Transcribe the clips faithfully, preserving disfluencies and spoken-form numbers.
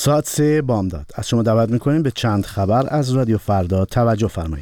ساعت سه بامداد. از شما دعوت میکنیم به چند خبر از رادیو فردا توجه فرمایید.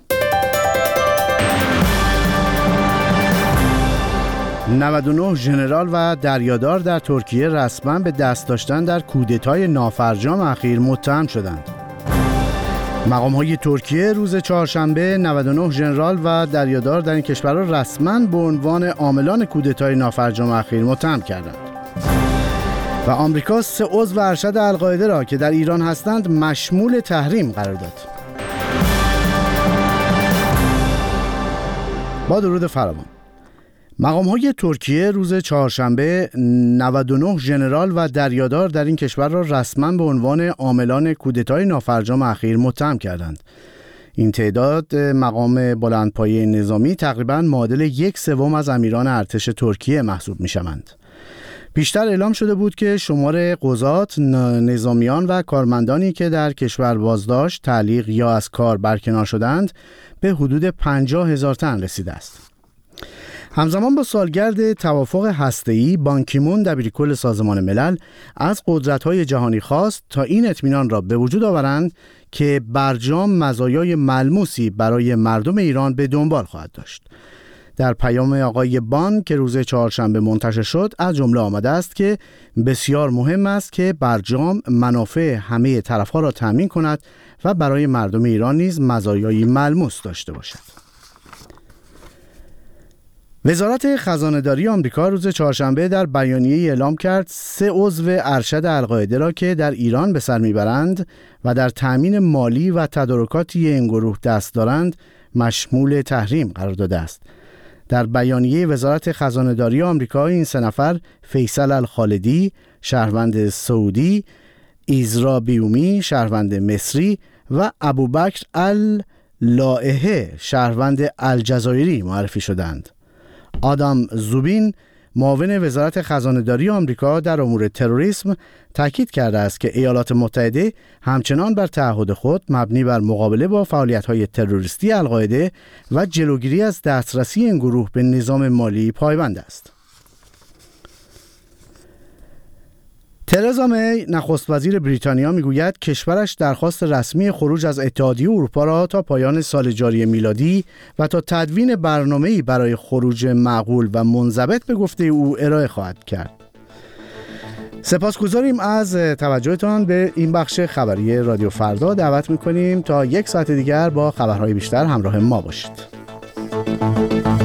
نود و نه ژنرال و دریادار در ترکیه رسما به دست داشتن در کودتای نافرجام اخیر متهم شدند. مقام‌های ترکیه روز چهارشنبه نود و نه ژنرال و دریادار در این کشور را رسما به عنوان عاملان کودتای نافرجام اخیر متهم کردند. و آمریکا سه عضو ارشد القاعده را که در ایران هستند مشمول تحریم قرار داد. با درود فراوان. مقام‌های ترکیه روز چهارشنبه نود و نه ژنرال و دریادار در این کشور را رسما به عنوان عاملان کودتای نافرجام اخیر متهم کردند. این تعداد مقام بلندپایه نظامی تقریباً معادل یک سوم از امیران ارتش ترکیه محسوب می‌شوند. بیشتر اعلام شده بود که شمار قضات، نظامیان و کارمندانی که در کشور بازداشت، تعلیق یا از کار برکنار شدند به حدود پنجاه هزار تن رسیده است. همزمان با سالگرد توافق هسته‌ای، بان کی مون دبیرکل سازمان ملل از قدرت‌های جهانی خواست تا این اطمینان را به وجود آورند که برجام مزایای ملموسی برای مردم ایران به دنبال خواهد داشت. در پیام آقای بان که روز چهارشنبه منتشر شد از جمله آمده است که بسیار مهم است که برجام منافع همه طرف‌ها را تامین کند و برای مردم ایران نیز مزایای ملموس داشته باشد. وزارت خزانه‌داری آمریکا روز چهارشنبه در بیانیه‌ای اعلام کرد سه عضو ارشد القاعده را که در ایران به سر میبرند و در تأمین مالی و تدارکاتی این گروه دست دارند مشمول تحریم قرار داده است. در بیانیه وزارت خزانه‌داری آمریکا این سه نفر فیصل الخالدی شهروند سعودی، ایزرا بیومی شهروند مصری و ابوبکر اللائحه شهروند الجزایری معرفی شدند. آدام زوبین معاون وزارت خزانه‌داری آمریکا در امور تروریسم تاکید کرده است که ایالات متحده همچنان بر تعهد خود مبنی بر مقابله با فعالیت‌های تروریستی القاعده و جلوگیری از دسترسی این گروه به نظام مالی پایبند است. ترزا می نخست وزیر بریتانیا میگوید کشورش درخواست رسمی خروج از اتحادیه اروپا را تا پایان سال جاری میلادی و تا تدوین برنامه‌ای برای خروج معقول و منضبط به گفته او ارائه خواهد کرد. سپاسگزاریم از توجهتان به این بخش خبری رادیو فردا. دعوت می‌کنیم تا یک ساعت دیگر با خبرهای بیشتر همراه ما باشید.